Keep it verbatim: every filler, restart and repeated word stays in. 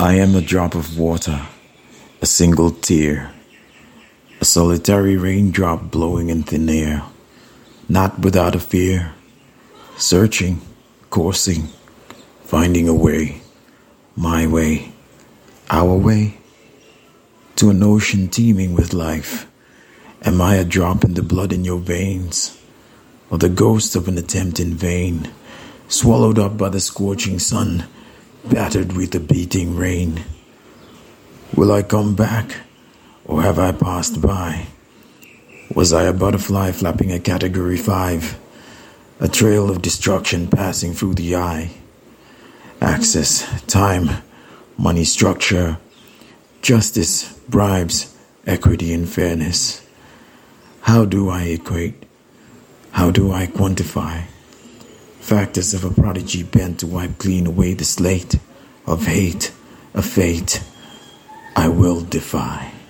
I am a drop of water, a single tear, a solitary raindrop blowing in thin air, not without a fear, searching, coursing, finding a way, my way, our way, to an ocean teeming with life. Am I a drop in the blood in your veins, or the ghost of an attempt in vain, swallowed up by the scorching sun, battered with the beating rain? Will I come back, or have I passed by? Was I a butterfly flapping a category five, a trail of destruction passing through the eye? Access, time, money structure, justice, bribes, equity and fairness. How do I equate? How do I quantify? Factors of a prodigy bent to wipe clean away the slate of hate, a fate I will defy.